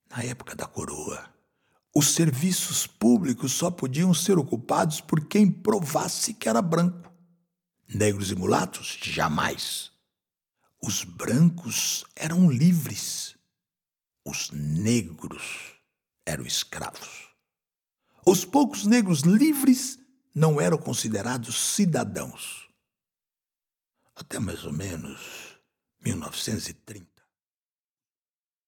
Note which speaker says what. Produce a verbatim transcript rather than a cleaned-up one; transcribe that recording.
Speaker 1: Na época da coroa, os serviços públicos só podiam ser ocupados por quem provasse que era branco. Negros e mulatos, jamais. Os brancos eram livres. Os negros eram escravos. Os poucos negros livres não eram considerados cidadãos. Até mais ou menos mil novecentos e trinta.